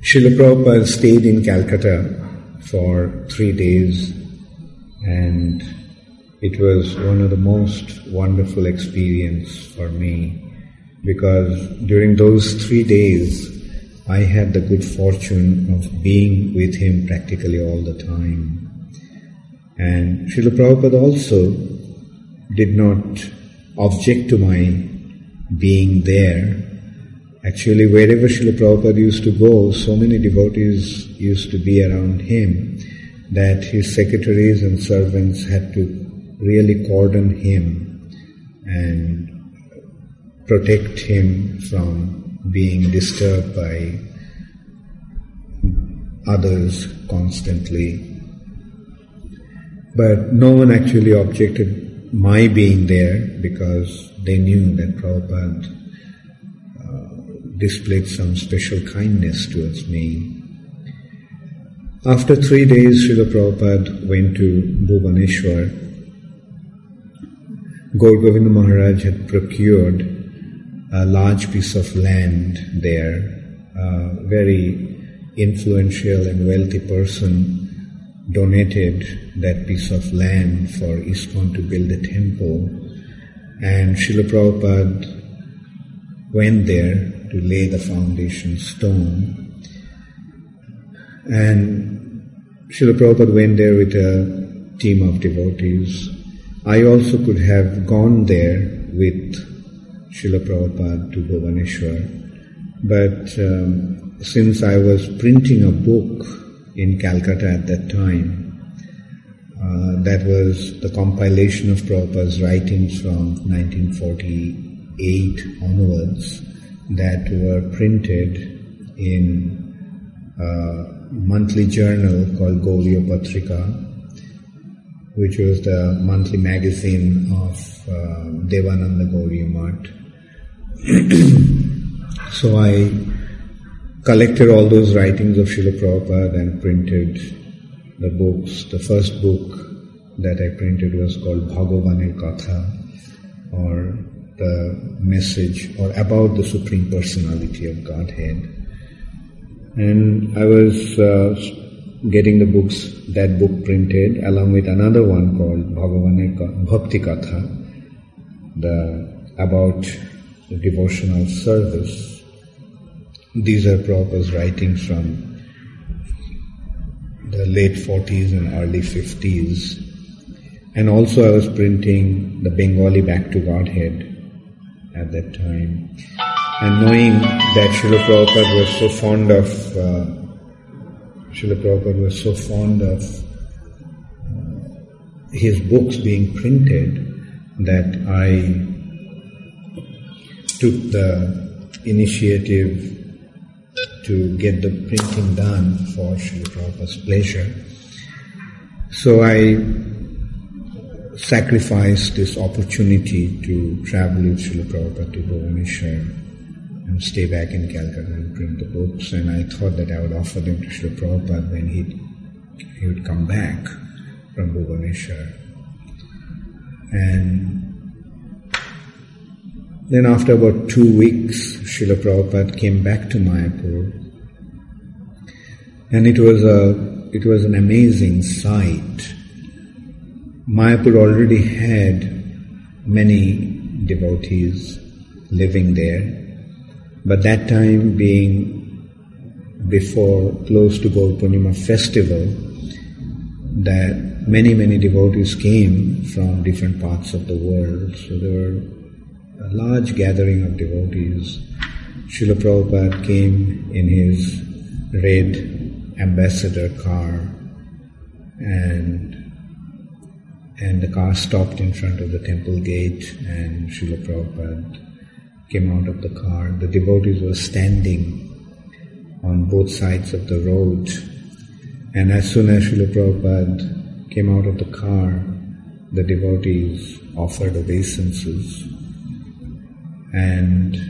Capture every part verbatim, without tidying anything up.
Srila Prabhupada stayed in Calcutta for three days, and it was one of the most wonderful experience for me, because during those three days I had the good fortune of being with him practically all the time. And Srila Prabhupada also did not object to my being there. Actually, wherever Srila Prabhupada used to go, so many devotees used to be around him that his secretaries and servants had to really cordon him and protect him from being disturbed by others constantly. But no one actually objected my being there, because they knew that Prabhupada uh, displayed some special kindness towards me. After three days, Srila Prabhupada went to Bhubaneswar. Gaur Govinda Maharaj had procured a large piece of land there. A very influential and wealthy person donated that piece of land for ISKCON to build a temple, and Srila Prabhupada went there to lay the foundation stone. And Srila Prabhupada went there with a team of devotees. I also could have gone there with Srila Prabhupada to Bhubaneswar, but um, since I was printing a book in Calcutta at that time, uh, that was the compilation of Prabhupada's writings from nineteen forty-eight onwards, that were printed in a monthly journal called Gauriya Patrika, which was the monthly magazine of uh, Devananda Gauriya Math. So I collected all those writings of Srila Prabhupada and printed the books. The first book that I printed was called Bhagavaner Katha, or the message, or about the Supreme Personality of Godhead. And I was uh, getting the books, that book printed, along with another one called Bhagavaner Bhakti Katha, the about the devotional service. These are Prabhupada's writings from the late forties and early fifties. And also I was printing the Bengali Back to Godhead at that time. And knowing that Srila Prabhupada was so fond of, uh, Srila Prabhupada was so fond of uh, his books being printed, that I took the initiative to get the printing done for Srila Prabhupada's pleasure. So I sacrificed this opportunity to travel with Srila Prabhupada to Bhubaneswar and stay back in Calcutta and print the books, and I thought that I would offer them to Srila Prabhupada when he he would come back from Bhubaneswar. And then after about two weeks, Srila Prabhupada came back to Mayapur, and it was a it was an amazing sight. Mayapur already had many devotees living there, but that time being before, close to Gaur Purnima festival, that many, many devotees came from different parts of the world. So there were a large gathering of devotees. Srila Prabhupada came in his red ambassador car, and and the car stopped in front of the temple gate, and Srila Prabhupada came out of the car. The devotees were standing on both sides of the road, and as soon as Srila Prabhupada came out of the car, the devotees offered obeisances. And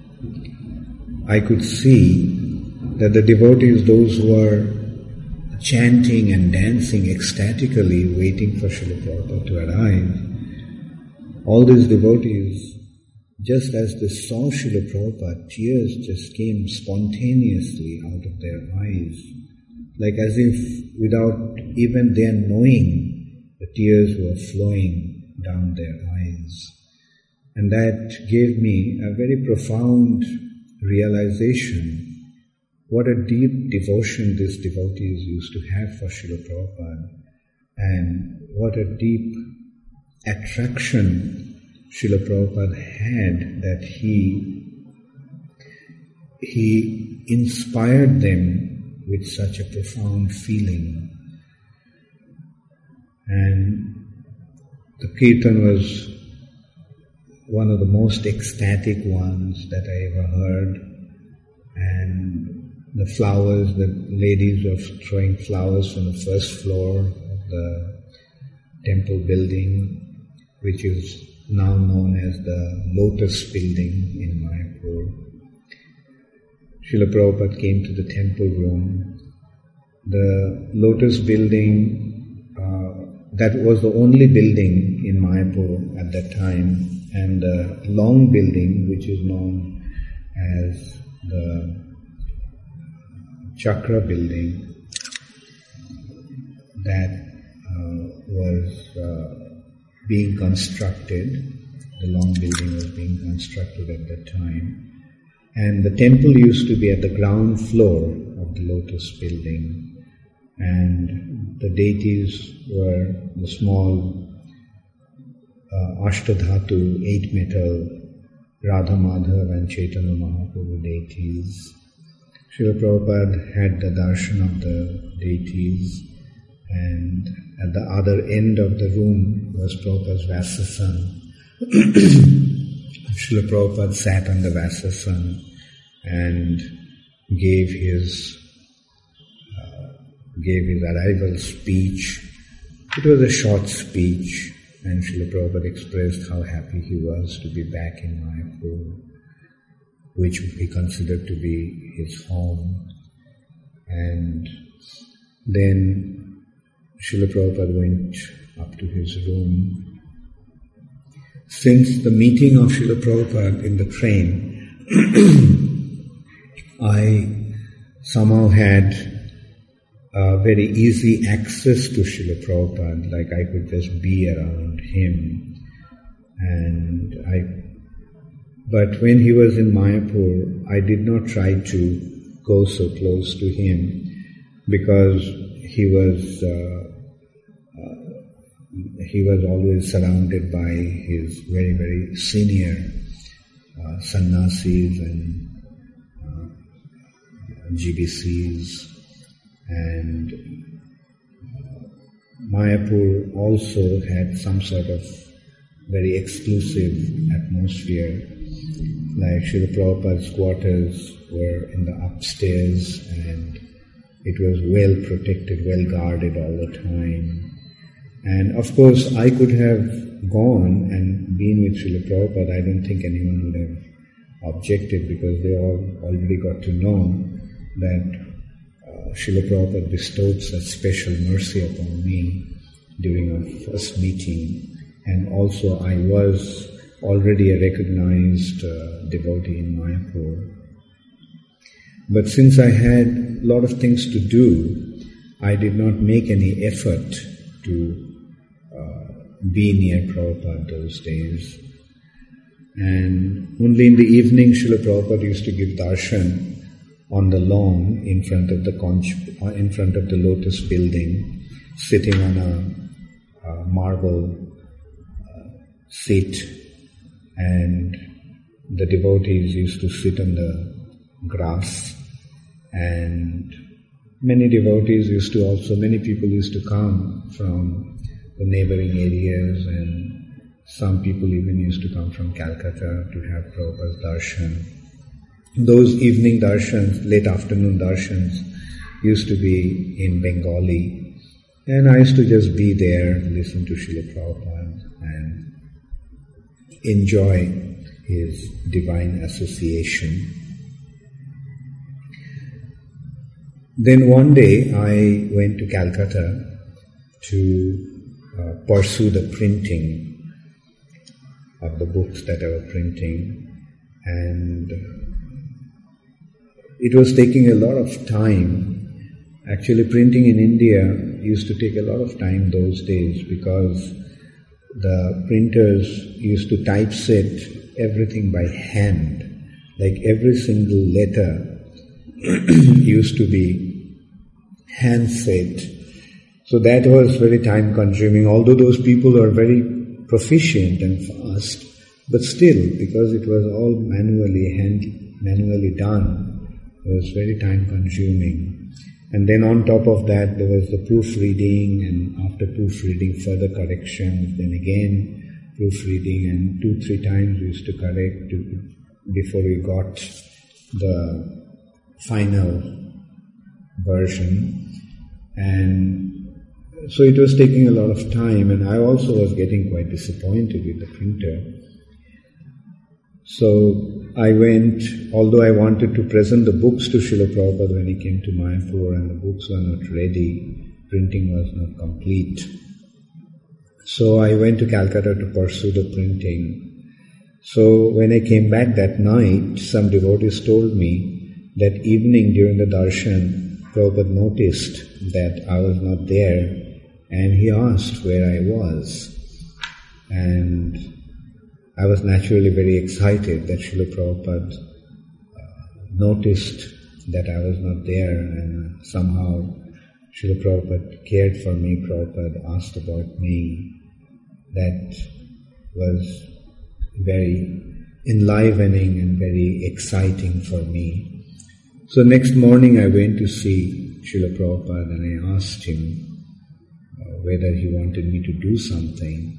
I could see that the devotees, those who were chanting and dancing ecstatically, waiting for Srila Prabhupada to arrive, all these devotees just as they saw Srila Prabhupada, tears just came spontaneously out of their eyes, like as if without even their knowing, the tears were flowing down their eyes. And that gave me a very profound realization what a deep devotion these devotees used to have for Srila Prabhupada, and what a deep attraction Srila Prabhupada had, that he, he inspired them with such a profound feeling. And the kirtan was one of the most ecstatic ones that I ever heard. And the flowers, the ladies were throwing flowers from the first floor of the temple building, which is now known as the Lotus Building in Mayapur. Srila Prabhupada came to the temple room. The Lotus Building, uh, that was the only building in Mayapur at that time, and the long building, which is known as the Chakra Building, that uh, was uh, being constructed. The long building was being constructed at that time. And the temple used to be at the ground floor of the Lotus Building. And the deities were the small uh, Ashtadhatu, eight metal Radha Madhav and Chaitanya Mahaprabhu deities. Srila Prabhupada had the darshan of the deities, and at the other end of the room was Prabhupada's Vasasan. Srila Prabhupada sat on the Vasasan and gave his uh, gave his arrival speech. It was a short speech, and Srila Prabhupada expressed how happy he was to be back in Mayapur, which he considered to be his home. And then Srila Prabhupada went up to his room. Since the meeting of Srila Prabhupada in the train, I somehow had uh, very easy access to Srila Prabhupada, like I could just be around him. And I, but when he was in Mayapur, I did not try to go so close to him, because he was uh, he was always surrounded by his very, very senior uh, sannyasis and uh, G B Cs. And uh, Mayapur also had some sort of very exclusive atmosphere. Like Srila Prabhupada's quarters were in the upstairs, and it was well protected, well guarded all the time. And of course, I could have gone and been with Srila Prabhupada. I don't think anyone would have objected, because they all already got to know that uh, Srila Prabhupada bestowed such special mercy upon me during our first meeting. And also I was already a recognized uh, devotee in Mayapur. But since I had a lot of things to do, I did not make any effort to be near Prabhupada those days. And only in the evening Srila Prabhupada used to give darshan on the lawn in front of the conch, in front of the Lotus Building, sitting on a, a marble uh, seat, and the devotees used to sit on the grass, and many devotees used to also, many people used to come from the neighboring areas, and some people even used to come from Calcutta to have Prabhupada's darshan. Those evening darshans, late afternoon darshans, used to be in Bengali, and I used to just be there, listen to Srila Prabhupada and enjoy his divine association. Then one day I went to Calcutta to Uh, pursue the printing. of the books that I was printing, and it was taking a lot of time. Actually, printing in India used to take a lot of time those days because the printers used to typeset everything by hand. Like every single letter used to be hand set. So that was very time consuming, although those people are very proficient and fast, but still, because it was all manually hand, manually done, it was very time consuming. And then on top of that, there was the proofreading, and after proofreading, further corrections, then again proofreading, and two, three times we used to correct to, before we got the final version. And so it was taking a lot of time, and I also was getting quite disappointed with the printer. So I went, although I wanted to present the books to Srila Prabhupada when he came to Mayapur, and the books were not ready, printing was not complete. So I went to Calcutta to pursue the printing. So when I came back that night, some devotees told me that evening during the darshan, Prabhupada noticed that I was not there, and he asked where I was. And I was naturally very excited that Srila Prabhupada uh, noticed that I was not there, and somehow Srila Prabhupada cared for me. Prabhupada asked about me. That was very enlivening and very exciting for me. So next morning I went to see Srila Prabhupada, and I asked him uh, whether he wanted me to do something.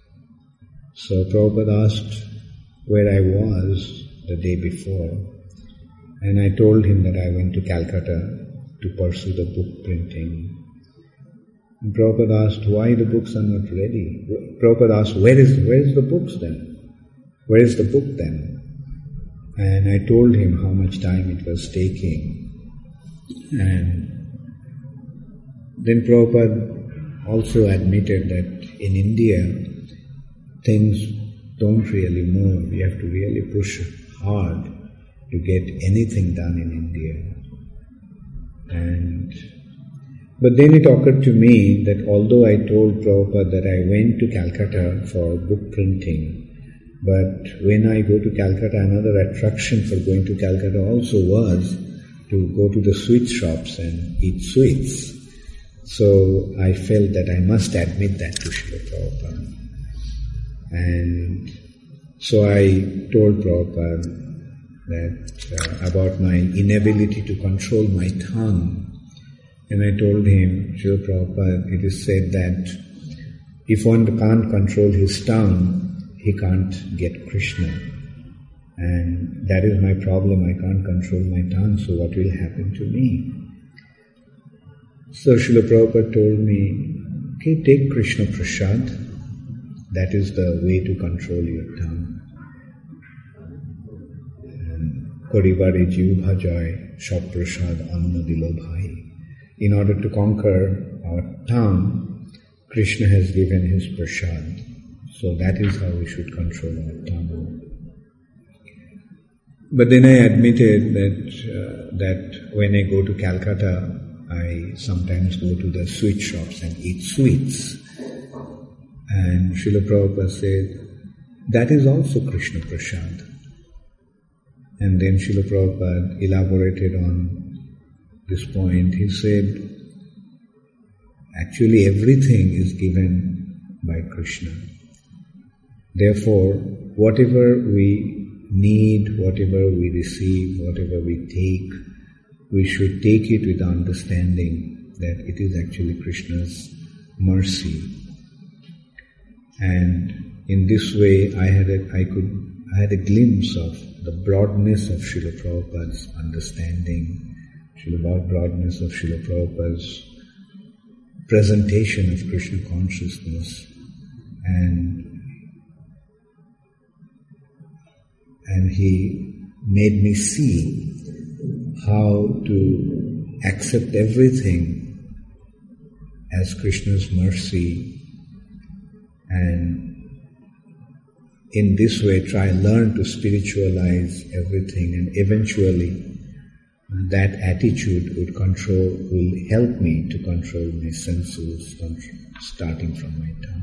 So Prabhupada asked where I was the day before, and I told him that I went to Calcutta to pursue the book printing. And Prabhupada asked why the books are not ready. Prabhupada asked, where is, where is the books then? Where is the book then? And I told him how much time it was taking. And then Prabhupada also admitted that in India, things don't really move. You have to really push hard to get anything done in India. And but then it occurred to me that although I told Prabhupada that I went to Calcutta for book printing, but when I go to Calcutta, another attraction for going to Calcutta also was to go to the sweet shops and eat sweets. So I felt that I must admit that to Srila Prabhupada. And so I told Prabhupada that uh, about my inability to control my tongue. And I told him, Srila Prabhupada, it is said that if one can't control his tongue, he can't get Krishna. And that is my problem, I can't control my tongue, so what will happen to me? So Srila Prabhupada told me, okay, take Krishna Prasad. That is the way to control your tongue. Koribare Jiv Bhajay Shab Prasad Anna Dilo Bhai. In order to conquer our tongue, Krishna has given his prasad. So that is how we should control our tongue. But then I admitted that uh, that when I go to Calcutta, I sometimes go to the sweet shops and eat sweets. And Srila Prabhupada said, that is also Krishna Prasad. And then Srila Prabhupada elaborated on this point. He said, actually everything is given by Krishna. Therefore, whatever we need, whatever we receive, whatever we take, we should take it with the understanding that it is actually Krishna's mercy. And in this way, I had a, I could, I had a glimpse of the broadness of Srila Prabhupada's understanding, Srila broadness of Srila Prabhupada's presentation of Krishna consciousness, and and he made me see how to accept everything as Krishna's mercy, and in this way try learn to spiritualize everything, and eventually uh, that attitude would control, will help me to control my senses, control, starting from my tongue.